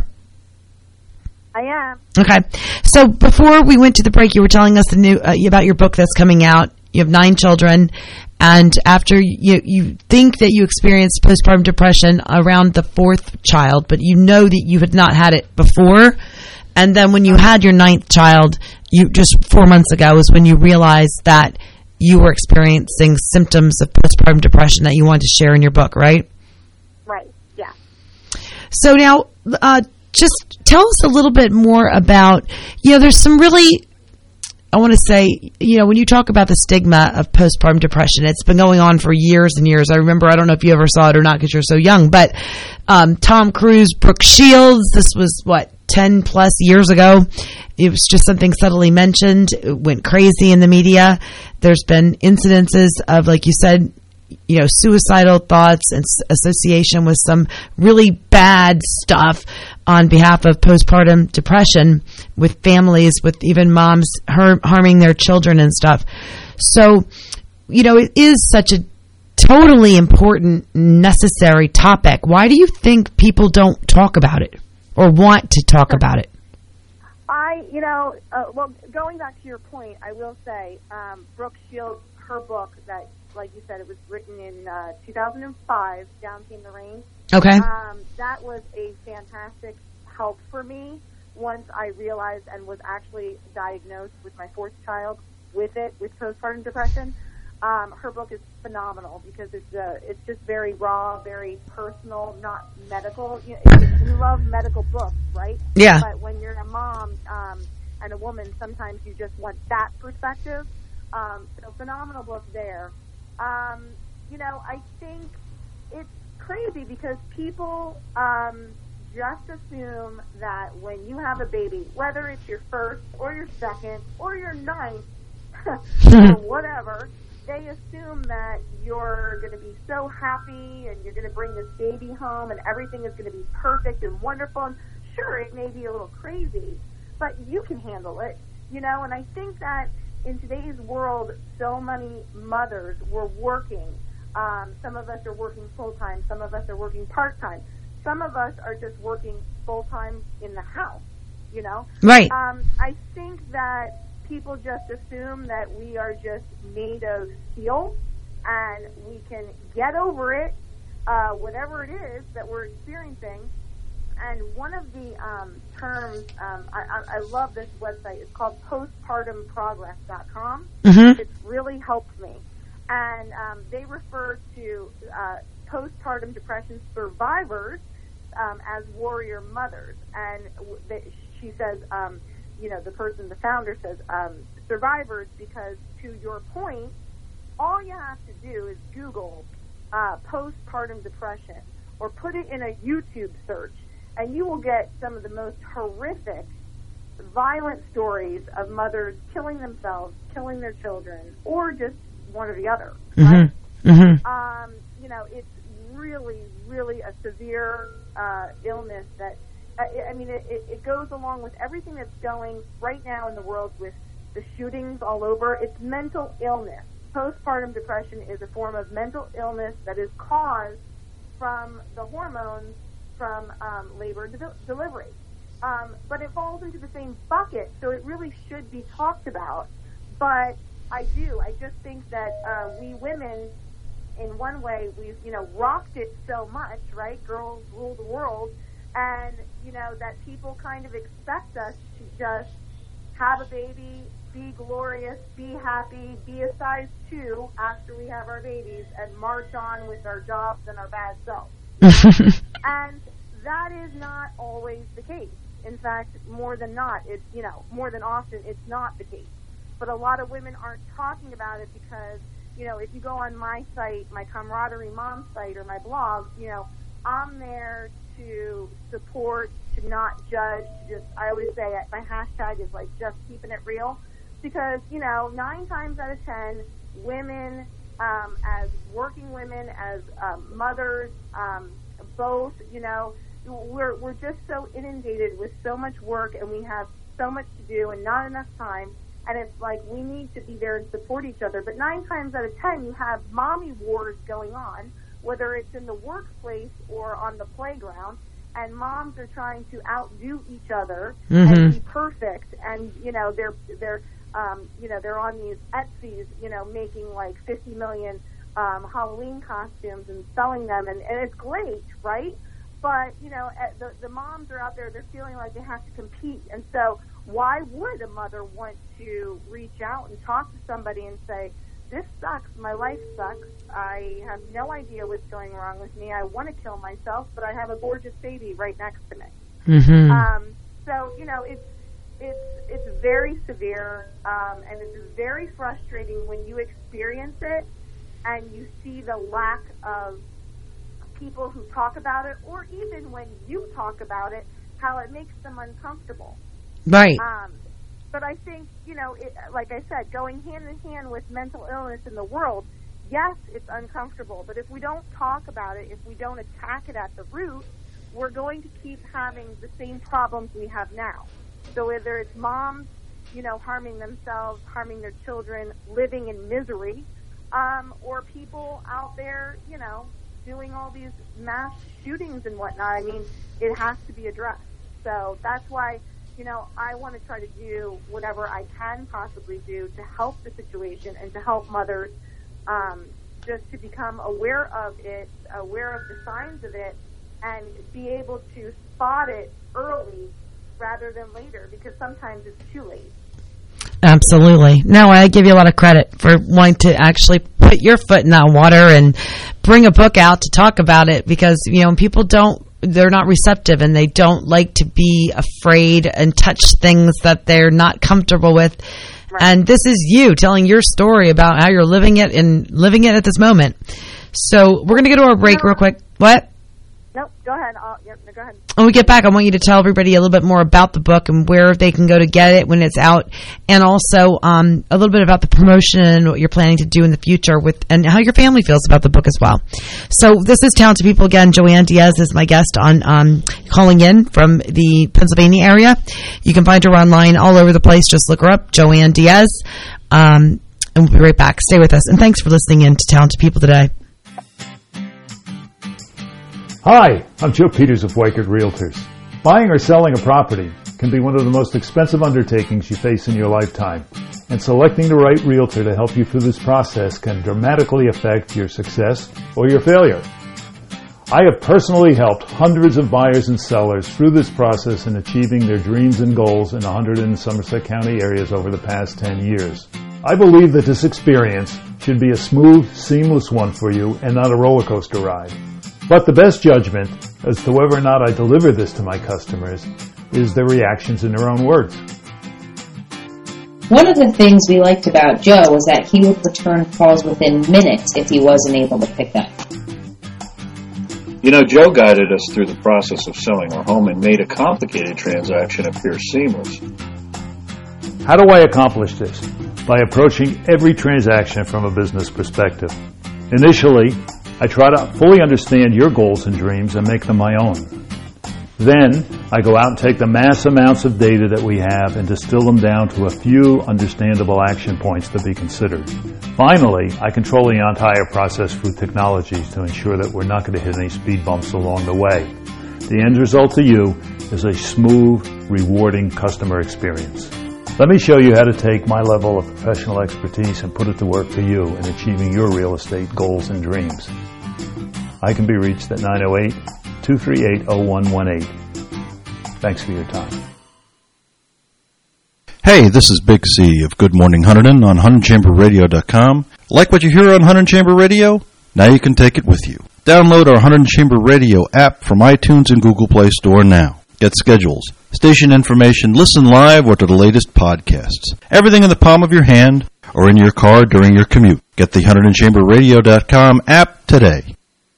I am. Okay. So before we went to the break, you were telling us the new, uh, about your book that's coming out. You have nine children. And after you, you think that you experienced postpartum depression around the fourth child, but you know that you had not had it before. And then when you had your ninth child, you just four months ago is when you realized that you were experiencing symptoms of postpartum depression that you wanted to share in your book, right? Right, yeah. So now, uh, just tell us a little bit more about, you know, there's some really... I want to say, you know, when you talk about the stigma of postpartum depression, it's been going on for years and years. I remember, I don't know if you ever saw it or not because you're so young, but um, Tom Cruise, Brooke Shields, this was, what, ten plus years ago. It was just something subtly mentioned. It went crazy in the media. There's been incidences of, like you said, you know, suicidal thoughts and association with some really bad stuff on behalf of postpartum depression with families, with even moms har- harming their children and stuff. So, you know, it is such a totally important, necessary topic. Why do you think people don't talk about it or want to talk about it? I, you know, uh, well, going back to your point, I will say, um, Brooke Shields, her book that, like you said, it was written in uh, two thousand five, Down Came the Rain. Okay. Um, that was a fantastic help for me once I realized and was actually diagnosed with my fourth child with it, with postpartum depression. Um, her book is phenomenal because it's uh, it's just very raw, very personal, not medical. You know, it's, we love medical books, right? Yeah. But when you're a mom um, and a woman, sometimes you just want that perspective. Um, so phenomenal book there. Um, you know, I think it's crazy because people um, just assume that when you have a baby, whether it's your first or your second or your ninth or whatever, they assume that you're going to be so happy and you're going to bring this baby home and everything is going to be perfect and wonderful. And sure, it may be a little crazy, but you can handle it, you know, and I think that in today's world, so many mothers were working. Um, some of us are working full-time. Some of us are working part-time. Some of us are just working full-time in the house, you know? Right. Um, I think that people just assume that we are just made of steel and we can get over it, uh, whatever it is that we're experiencing. And one of the um, terms, um, I, I, I love this website. It's called postpartum progress dot com. Mm-hmm. It's really helped me. And um, they refer to uh, postpartum depression survivors um, as warrior mothers. And w- they, she says, um, you know, the person, the founder says, um, survivors, because to your point, all you have to do is Google uh, postpartum depression or put it in a YouTube search. And you will get some of the most horrific, violent stories of mothers killing themselves, killing their children, or just one or the other. Right? Mm-hmm. Mm-hmm. Um, you know, it's really, really a severe uh, illness that, uh, I mean, it, it, it goes along with everything that's going right now in the world with the shootings all over. It's mental illness. Postpartum depression is a form of mental illness that is caused from the hormones from um, labor de- delivery. Um, but it falls into the same bucket, so it really should be talked about. But I do. I just think that uh, we women, in one way, we've, you know, rocked it so much, right? Girls rule the world. And, you know, that people kind of expect us to just have a baby, be glorious, be happy, be a size two after we have our babies, and march on with our jobs and our bad selves. And that is not always the case. In fact, more than not, it's, you know, more than often, it's not the case. But a lot of women aren't talking about it because, you know, if you go on my site, my Camaraderie Mom site, or my blog, you know, I'm there to support, to not judge, to just, I always say my hashtag is like just keeping it real, because, you know, nine times out of ten, women, um, as working women, as um, mothers, um, both, you know, we're we're just so inundated with so much work, and we have so much to do and not enough time, and it's like we need to be there and support each other. But nine times out of ten, you have mommy wars going on, whether it's in the workplace or on the playground, and moms are trying to outdo each other mm-hmm. and be perfect, and, you know, they're they're um, you know, they're on these Etsy's, you know, making like fifty million um, Halloween costumes and selling them, and, and it's great, right? But, you know, the, the moms are out there, they're feeling like they have to compete, and so why would a mother want to reach out and talk to somebody and say, this sucks, my life sucks, I have no idea what's going wrong with me, I want to kill myself, but I have a gorgeous baby right next to me. Mm-hmm. Um, so, you know, it's it's it's very severe, um, and it's very frustrating when you experience it and you see the lack of people who talk about it, or even when you talk about it, how it makes them uncomfortable. Right. Um, but I think, you know, it, like I said, going hand in hand with mental illness in the world, yes, it's uncomfortable. But if we don't talk about it, if we don't attack it at the root, we're going to keep having the same problems we have now. So whether it's moms, you know, harming themselves, harming their children, living in misery, um, or people out there, you know, doing all these mass shootings and whatnot, I mean, it has to be addressed. So that's why, you know, I want to try to do whatever I can possibly do to help the situation and to help mothers um, just to become aware of it, aware of the signs of it, and be able to spot it early rather than later, because sometimes it's too late. Absolutely. No, I give you a lot of credit for wanting to actually put your foot in that water and bring a book out to talk about it, because, you know, people don't, they're not receptive, and they don't like to be afraid and touch things that they're not comfortable with. Right. And this is you telling your story about how you're living it and living it at this moment. So we're going to go to our break no. real quick. What? Nope, go ahead. I'll, yep, no, go ahead. When we get back, I want you to tell everybody a little bit more about the book and where they can go to get it when it's out, and also um, a little bit about the promotion and what you're planning to do in the future with, and how your family feels about the book as well. So this is Talented People again. Joanne Diaz is my guest on um, calling in from the Pennsylvania area. You can find her online all over the place. Just look her up, Joanne Diaz, um, and we'll be right back. Stay with us, and thanks for listening in to Talented People today. Hi, I'm Joe Peters of Weichert Realtors. Buying or selling a property can be one of the most expensive undertakings you face in your lifetime, and selecting the right realtor to help you through this process can dramatically affect your success or your failure. I have personally helped hundreds of buyers and sellers through this process in achieving their dreams and goals in one hundred in Somerset County areas over the past ten years. I believe that this experience should be a smooth, seamless one for you and not a roller coaster ride. But the best judgment as to whether or not I deliver this to my customers is their reactions in their own words. One of the things we liked about Joe was that he would return calls within minutes if he wasn't able to pick up. You know, Joe guided us through the process of selling our home and made a complicated transaction appear seamless. How do I accomplish this? By approaching every transaction from a business perspective. Initially, I try to fully understand your goals and dreams and make them my own. Then, I go out and take the mass amounts of data that we have and distill them down to a few understandable action points to be considered. Finally, I control the entire process through technologies to ensure that we're not going to hit any speed bumps along the way. The end result to you is a smooth, rewarding customer experience. Let me show you how to take my level of professional expertise and put it to work for you in achieving your real estate goals and dreams. I can be reached at nine oh eight, two three eight, oh one one eight. Thanks for your time. Hey, this is Big C of Good Morning Hunterdon on Hunterdon Chamber Radio dot com. Like what you hear on Hunterdon Chamber Radio? Now you can take it with you. Download our Hunterdon Chamber Radio app from iTunes and Google Play Store now. Get schedules, station information, listen live, or to the latest podcasts. Everything in the palm of your hand or in your car during your commute. Get the Hunterdon Chamber Radio dot com app today.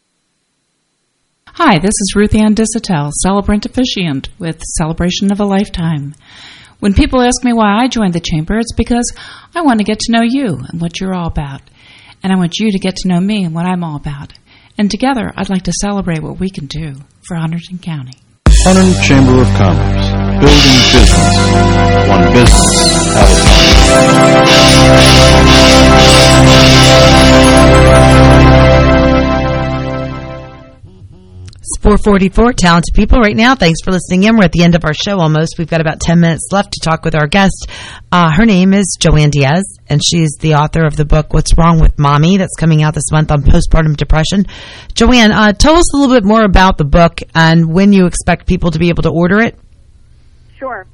Hi, this is Ruth Ann Dissatel, celebrant officiant with Celebration of a Lifetime. When people ask me why I joined the Chamber, it's because I want to get to know you and what you're all about. And I want you to get to know me and what I'm all about. And together, I'd like to celebrate what we can do for Hunterdon County. Hunterdon Chamber of Commerce. Building business. One business at a It's four forty-four, talented people right now. Thanks for listening in. We're at the end of our show almost. We've got about ten minutes left to talk with our guest. Uh, her name is Joanne Diaz, and she's the author of the book, What's Wrong with Mommy, that's coming out this month on postpartum depression. Joanne, uh, tell us a little bit more about the book and when you expect people to be able to order it. Sure.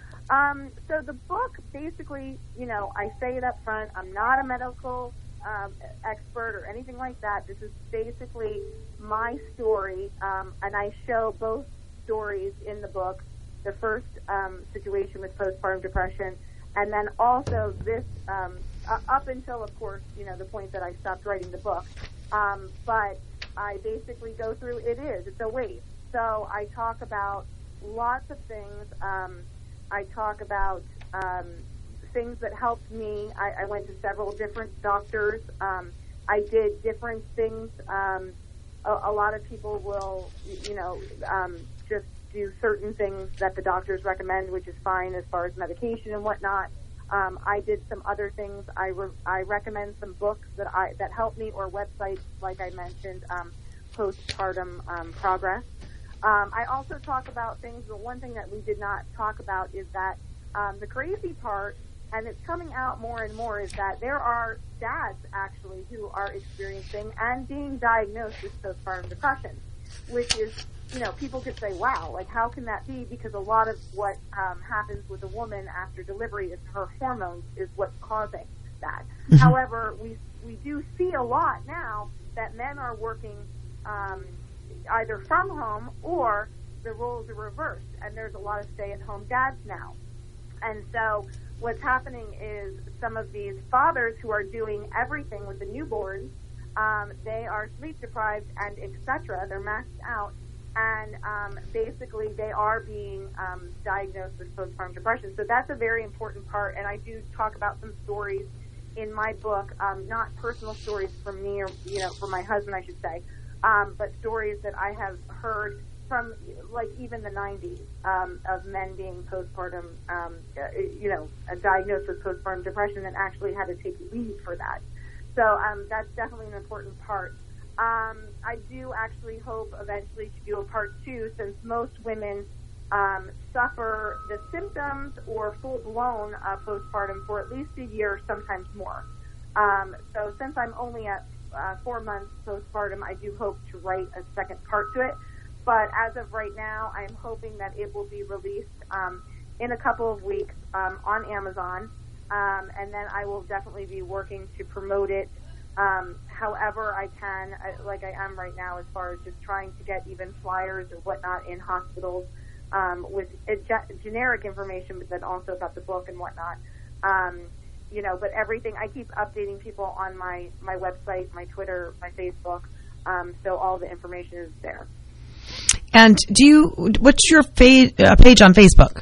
Um, so the book, basically, you know, I say it up front, I'm not a medical um, expert or anything like that. This is basically my story, um, and I show both stories in the book. The first um, situation with postpartum depression, and then also this, um, uh, up until, of course, you know, the point that I stopped writing the book. Um, but I basically go through, it is, it's a waste. So I talk about lots of things. Um, I talk about um, things that helped me. I, I went to several different doctors. Um, I did different things. Um, a, a lot of people will, you know, um, just do certain things that the doctors recommend, which is fine as far as medication and whatnot. Um, I did some other things. I, re- I recommend some books that I that help me, or websites, like I mentioned, um, Postpartum um, Progress. Um, I also talk about things, but one thing that we did not talk about is that um, the crazy part, and it's coming out more and more, is that there are dads, actually, who are experiencing and being diagnosed with postpartum depression, which is, you know, people could say, wow, like, how can that be? Because a lot of what um, happens with a woman after delivery is her hormones is what's causing that. Mm-hmm. However, we we do see a lot now that men are working um, either from home or the roles are reversed, and there's a lot of stay-at-home dads now. And so what's happening is some of these fathers who are doing everything with the newborns, um, they are sleep-deprived and et cetera. They're maxed out, and um, basically they are being um, diagnosed with postpartum depression. So that's a very important part, and I do talk about some stories in my book, um, not personal stories from me or, you know, from my husband, I should say, um, but stories that I have heard from, like, even the nineties, um, of men being postpartum, um, uh, you know, diagnosed with postpartum depression and actually had to take leave for that. So um, that's definitely an important part. Um, I do actually hope eventually to do a part two, since most women um, suffer the symptoms or full-blown uh, postpartum for at least a year, sometimes more. Um, so since I'm only at uh, four months postpartum, I do hope to write a second part to it. But as of right now, I'm hoping that it will be released um, in a couple of weeks um, on Amazon, um, and then I will definitely be working to promote it um, however I can, uh, like I am right now, as far as just trying to get even flyers or whatnot in hospitals um, with uh, ge- generic information, but then also about the book and whatnot. Um, you know, but everything, I keep updating people on my, my website, my Twitter, my Facebook, um, so all the information is there. And do you, what's your fa- uh, page on Facebook?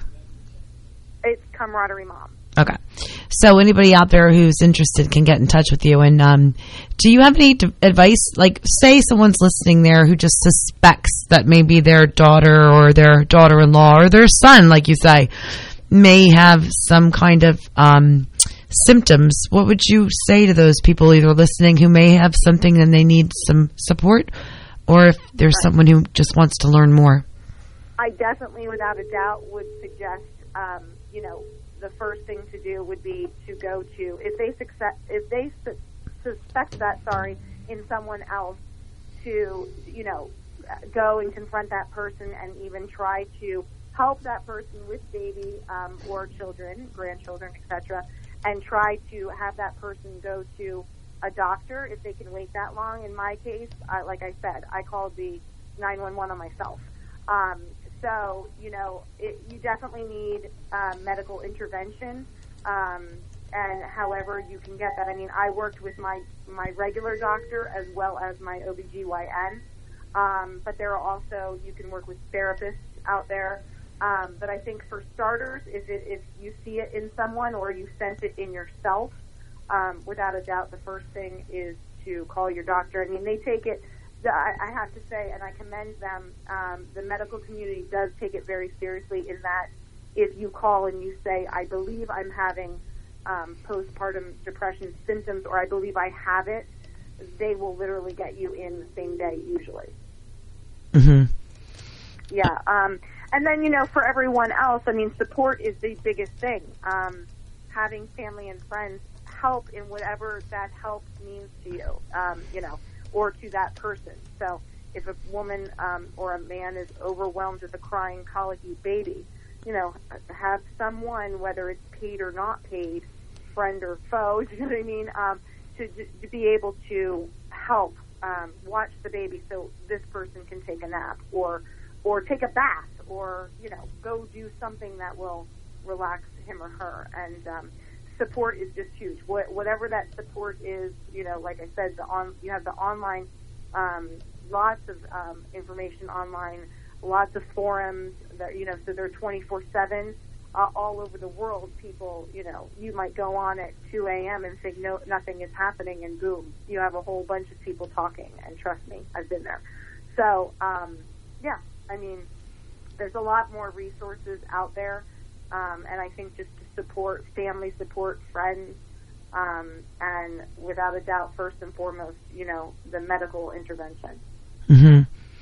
It's Camaraderie Mom. Okay. So anybody out there who's interested can get in touch with you. And um, do you have any d- advice? Like, say someone's listening there who just suspects that maybe their daughter or their daughter-in-law or their son, like you say, may have some kind of um, symptoms. What would you say to those people either listening who may have something and they need some support, or if there's right. someone who just wants to learn more? I definitely, without a doubt, would suggest, um, you know, the first thing to do would be to go to, if they success, if they su- suspect that, sorry, in someone else, to, you know, go and confront that person and even try to help that person with baby um, or children, grandchildren, et cetera, and try to have that person go to a doctor if they can wait that long. In my case, I, like I said, I called the nine one one on myself. Um, so, you know, it, you definitely need uh, medical intervention, um, and however you can get that. I mean, I worked with my, my regular doctor as well as my O B G Y N, um, but there are also, you can work with therapists out there. Um, but I think for starters, if, it, if you see it in someone or you sense it in yourself, um, without a doubt, the first thing is to call your doctor. I mean, they take it, I, I have to say, and I commend them, um, the medical community does take it very seriously in that if you call and you say, I believe I'm having um, postpartum depression symptoms, or I believe I have it, they will literally get you in the same day usually. Mm-hmm. Yeah. Um, and then, you know, for everyone else, I mean, support is the biggest thing. Um, having family and friends help in whatever that help means to you, um, you know, or to that person. So if a woman um, or a man is overwhelmed with a crying, colicky baby, you know, have someone, whether it's paid or not paid, friend or foe, do you know what I mean, um, to, to be able to help um, watch the baby so this person can take a nap or or take a bath or, you know, go do something that will relax him or her. And um, support is just huge. What, whatever that support is, you know, like I said, the on, you have the online, um, lots of um, information online, lots of forums, that, you know, so they're twenty-four seven uh, all over the world. People, you know, you might go on at two a.m. and think no, nothing is happening, and boom, you have a whole bunch of people talking, and trust me, I've been there. So, um, yeah, I mean, there's a lot more resources out there, um, and I think just to support family, support friends, um, and without a doubt, first and foremost, you know, the medical intervention. Mm-hmm.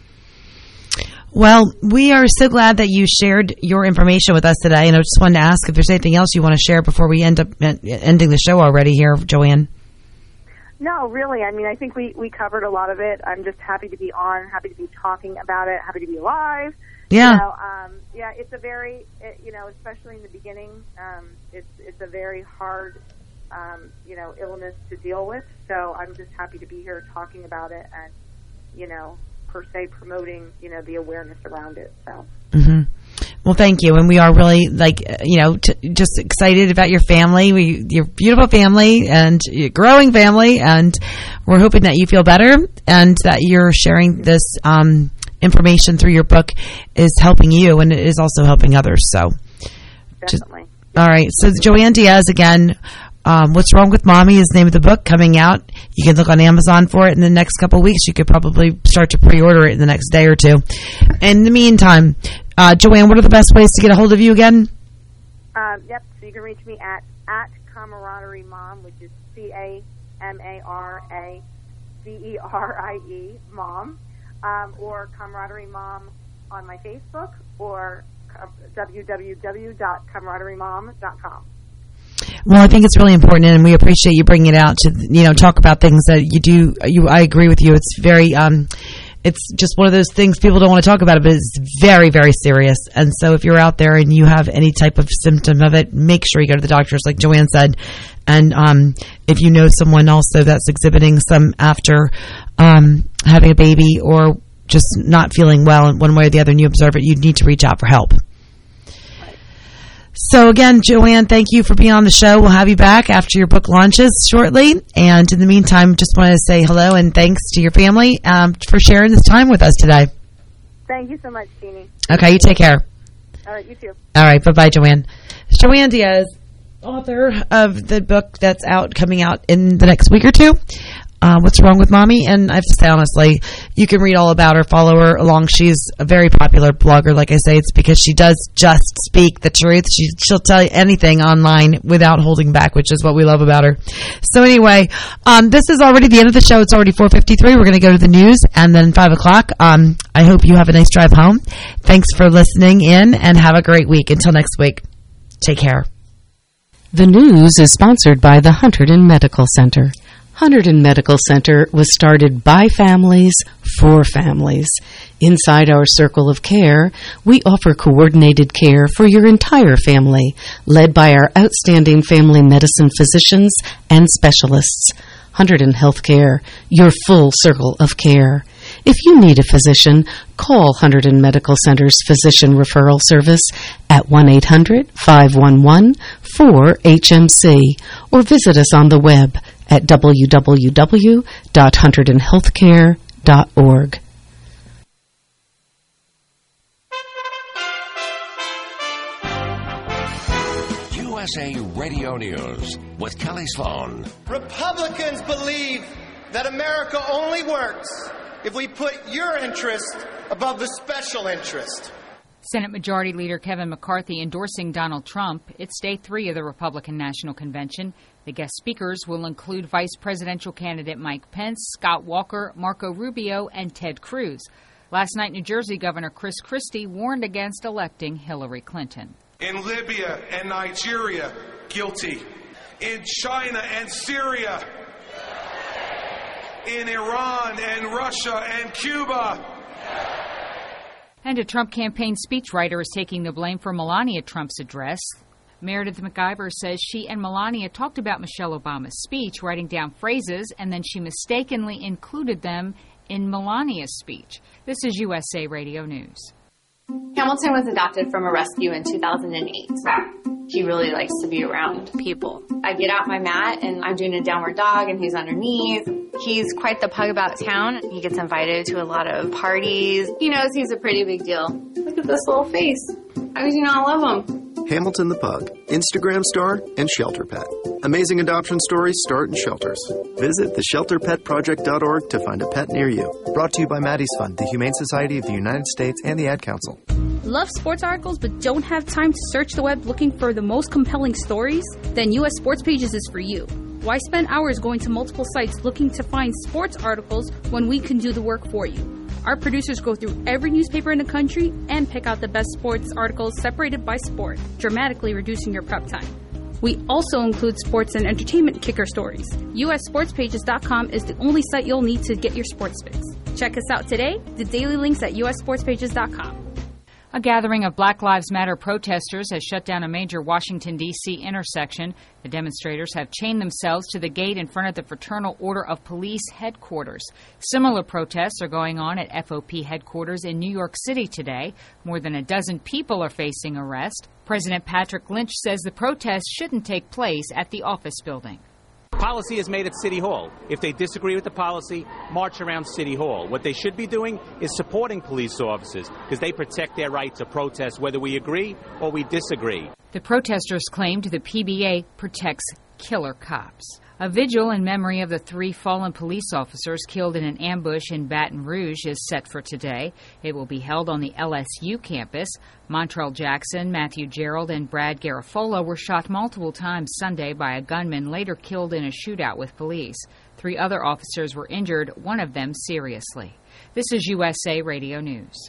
Well, we are so glad that you shared your information with us today, and I just wanted to ask if there's anything else you want to share before we end up ending the show already here, Joanne. No, really. I mean, I think we, we covered a lot of it. I'm just happy to be on, happy to be talking about it, happy to be alive. Yeah. You know, um, yeah, it's a very, it, you know, especially in the beginning, um, it's it's a very hard, um, you know, illness to deal with. So I'm just happy to be here talking about it and, you know, per se promoting, you know, the awareness around it. So. Mm-hmm. Well, thank you. And we are really, like, you know, t- just excited about your family, we, your beautiful family and your growing family. And we're hoping that you feel better and that you're sharing this um, information through your book is helping you, and it is also helping others. So, definitely. Just, all right. So, Joanne Diaz again. Um, What's Wrong with Mommy is the name of the book, coming out. You can look on Amazon for it in the next couple of weeks. You could probably start to pre-order it in the next day or two. In the meantime, uh, Joanne, what are the best ways to get a hold of you again? Um, yep, so you can reach me at, at Camaraderie Mom, which is C A M A R A D E R I E, Mom, um, or Camaraderie Mom on my Facebook, or w w w dot camaraderie mom dot com. Well, I think it's really important, and we appreciate you bringing it out to, you know, talk about things that you do. You, I agree with you. It's very, um, it's just one of those things people don't want to talk about it, but it's very, very serious. And so if you're out there and you have any type of symptom of it, make sure you go to the doctors, like Joanne said. And um, if you know someone also that's exhibiting some after um, having a baby or just not feeling well in one way or the other, and you observe it, you need to reach out for help. So again, Joanne, thank you for being on the show. We'll have you back after your book launches shortly. And in the meantime, just wanted to say hello and thanks to your family um, for sharing this time with us today. Thank you so much, Jeannie. Okay, you take care. All right, you too. All right, bye-bye, Joanne. Joanne Diaz, author of the book that's out, coming out in the next week or two. Uh, What's Wrong with Mommy? And I have to say, honestly, you can read all about her, follow her along. She's a very popular blogger. Like I say, it's because she does just speak the truth. She, she'll tell you anything online without holding back, which is what we love about her. So anyway, um, this is already the end of the show. It's already four fifty-three. We're going to go to the news, and then five o'clock. Um, I hope you have a nice drive home. Thanks for listening in, and have a great week. Until next week, take care. The news is sponsored by the Hunterdon Medical Center. Hunterdon Medical Center was started by families for families. Inside our circle of care, we offer coordinated care for your entire family, led by our outstanding family medicine physicians and specialists. Hunterdon Healthcare, your full circle of care. If you need a physician, call Hunterdon Medical Center's Physician Referral Service at one eight hundred, five one one, four H M C or visit us on the web at w w w dot hunterdon healthcare dot org. U S A Radio News with Kelly Sloan. Republicans believe that America only works if we put your interest above the special interest. Senate Majority Leader Kevin McCarthy endorsing Donald Trump. It's day three of the Republican National Convention. The guest speakers will include Vice Presidential candidate Mike Pence, Scott Walker, Marco Rubio, and Ted Cruz. Last night, New Jersey Governor Chris Christie warned against electing Hillary Clinton. In Libya and Nigeria, guilty. In China and Syria. In Iran and Russia and Cuba. And a Trump campaign speechwriter is taking the blame for Melania Trump's address. Meredith McIver says she and Melania talked about Michelle Obama's speech, writing down phrases, and then she mistakenly included them in Melania's speech. This is U S A Radio News. Hamilton was adopted from a rescue in two thousand eight. He really likes to be around people. I get out my mat and I'm doing a downward dog and he's underneath. He's quite the pug about town. He gets invited to a lot of parties. He knows he's a pretty big deal. Look at this little face. How do you not love him? Hamilton the Pug, Instagram star and shelter pet. Amazing adoption stories start in shelters. Visit the shelter pet project dot org to find a pet near you. Brought to you by Maddie's Fund, the Humane Society of the United States, and the Ad Council. Love sports articles but don't have time to search the web looking for the most compelling stories? Then U S Sports Pages is for you. Why spend hours going to multiple sites looking to find sports articles when we can do the work for you? Our producers go through every newspaper in the country and pick out the best sports articles separated by sport, dramatically reducing your prep time. We also include sports and entertainment kicker stories. U S sports pages dot com is the only site you'll need to get your sports fix. Check us out today. The daily links at U S sports pages dot com. A gathering of Black Lives Matter protesters has shut down a major Washington, D C intersection. The demonstrators have chained themselves to the gate in front of the Fraternal Order of Police headquarters. Similar protests are going on at F O P headquarters in New York City today. More than a dozen people are facing arrest. President Patrick Lynch says the protests shouldn't take place at the office building. Policy is made at City Hall. If they disagree with the policy, march around City Hall. What they should be doing is supporting police officers because they protect their right to protest whether we agree or we disagree. The protesters claimed the P B A protects killer cops. A vigil in memory of the three fallen police officers killed in an ambush in Baton Rouge is set for today. It will be held on the L S U campus. Montrell Jackson, Matthew Gerald, and Brad Garofalo were shot multiple times Sunday by a gunman later killed in a shootout with police. Three other officers were injured, one of them seriously. This is U S A Radio News.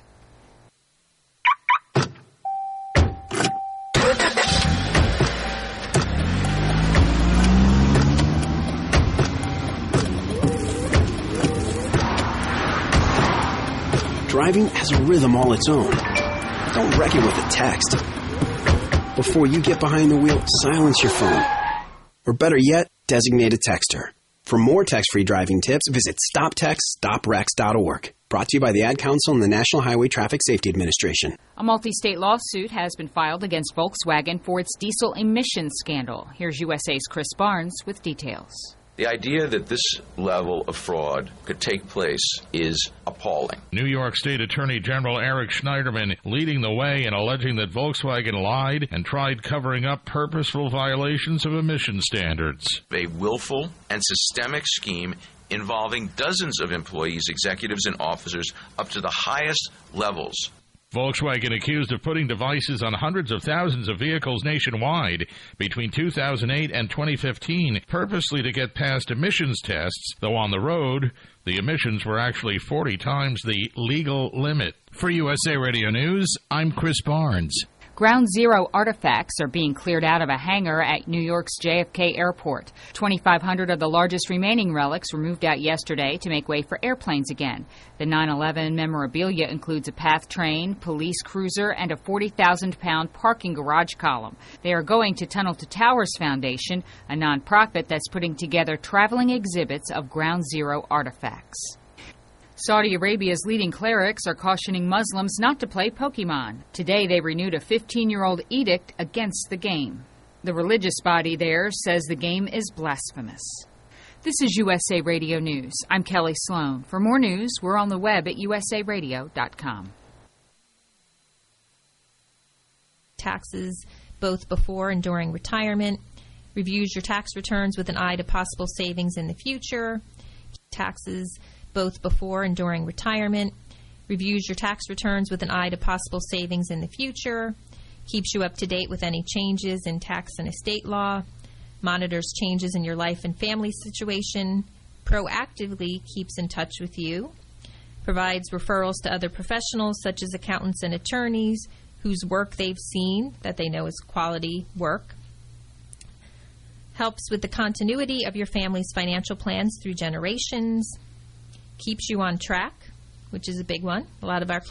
Driving has a rhythm all its own. Don't wreck it with a text. Before you get behind the wheel, silence your phone. Or better yet, designate a texter. For more text-free driving tips, visit stop text stop wrecks dot org. Brought to you by the Ad Council and the National Highway Traffic Safety Administration. A multi-state lawsuit has been filed against Volkswagen for its diesel emissions scandal. Here's U S A's Chris Barnes with details. The idea that this level of fraud could take place is appalling. New York State Attorney General Eric Schneiderman leading the way in alleging that Volkswagen lied and tried covering up purposeful violations of emission standards. A willful and systemic scheme involving dozens of employees, executives, and officers up to the highest levels. Volkswagen accused of putting devices on hundreds of thousands of vehicles nationwide between two thousand eight and twenty fifteen, purposely to get past emissions tests, though on the road, the emissions were actually forty times the legal limit. For U S A Radio News, I'm Chris Barnes. Ground Zero artifacts are being cleared out of a hangar at New York's J F K Airport. twenty-five hundred of the largest remaining relics were moved out yesterday to make way for airplanes again. The nine eleven memorabilia includes a PATH train, police cruiser, and a forty thousand pound parking garage column. They are going to Tunnel to Towers Foundation, a nonprofit that's putting together traveling exhibits of Ground Zero artifacts. Saudi Arabia's leading clerics are cautioning Muslims not to play Pokemon. Today they renewed a fifteen-year-old edict against the game. The religious body there says the game is blasphemous. This is U S A Radio News. I'm Kelly Sloan. For more news, we're on the web at u s a radio dot com. Taxes both before and during retirement. Reviews your tax returns with an eye to possible savings in the future. Taxes both before and during retirement, reviews your tax returns with an eye to possible savings in the future, keeps you up to date with any changes in tax and estate law, monitors changes in your life and family situation, proactively keeps in touch with you, provides referrals to other professionals such as accountants and attorneys whose work they've seen that they know is quality work, helps with the continuity of your family's financial plans through generations, keeps you on track, which is a big one. A lot of our